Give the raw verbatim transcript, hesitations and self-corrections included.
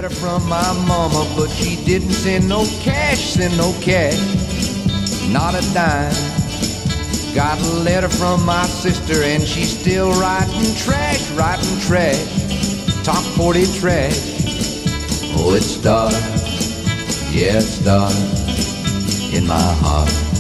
letter from my mama, but she didn't send no cash, send no cash, not a dime. Got a letter from my sister and she's still writing trash, writing trash, top forty trash. Oh, it's dark, yeah, it's dark in my heart.